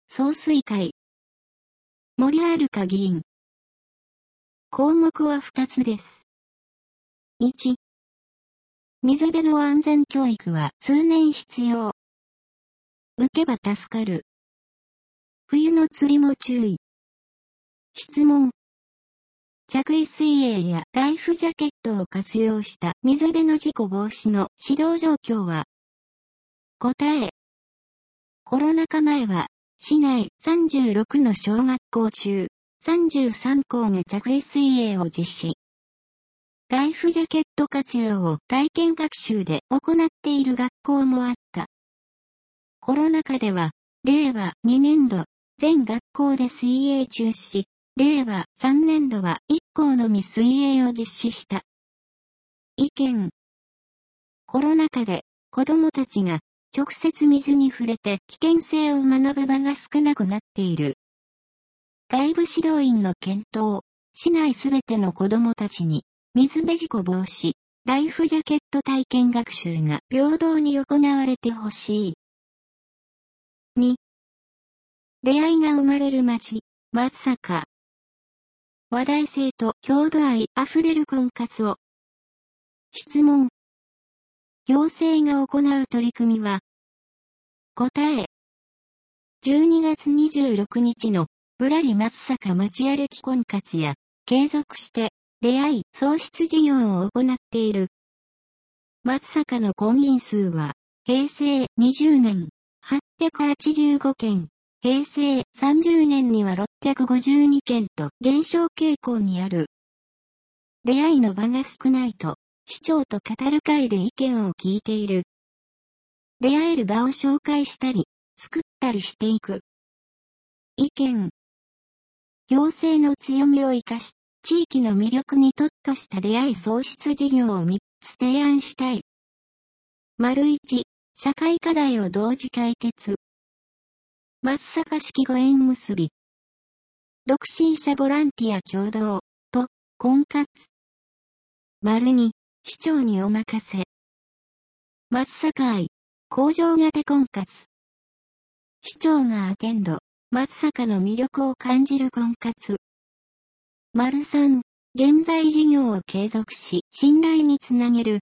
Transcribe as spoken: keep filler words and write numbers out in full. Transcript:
総帥会。森遥議員。項目はふたつです。いち、水辺の安全教育は通年必要。受けば助かる。冬の釣りも注意。質問。着衣水泳やライフジャケットを活用した水辺の事故防止の指導状況は？答え。コロナ禍前は、市内さんじゅうろくの小学校中、さんじゅうさん校が着衣水泳を実施。ライフジャケット活用を体験学習で行っている学校もあった。コロナ禍では、れいわにねんど、全学校で水泳中止。れいわさんねんどはいっ校のみ水泳を実施した。意見。コロナ禍で子供たちが直接水に触れて危険性を学ぶ場が少なくなっている。外部指導員の検討。市内すべての子供たちに水辺事故防止、ライフジャケット体験学習が平等に行われてほしい。に、出会いが生まれる街、松阪。話題性と郷土愛あふれる婚活を。質問。行政が行う取り組みは？答え。じゅうにがつにじゅうろくにちのぶらり松阪街歩き婚活や、継続して出会い創出事業を行っている。松阪の婚姻数は、へいせいにじゅうねん、はっぴゃくはちじゅうごけん。へいせいさんじゅうねんにはろっぴゃくごじゅうにけんと減少傾向にある。出会いの場が少ないと、市長と語る会で意見を聞いている。出会える場を紹介したり、作ったりしていく。意見。行政の強みを生かし、地域の魅力に特化した出会い創出事業をみっつ提案したい。丸いち、社会課題を同時解決。松阪式ご縁結び。独身者ボランティア協同、と、婚活。丸に、市長にお任せ。松阪愛、工場型婚活。市長がアテンド、松阪の魅力を感じる婚活。丸さん、現在事業を継続し、信頼につなげる、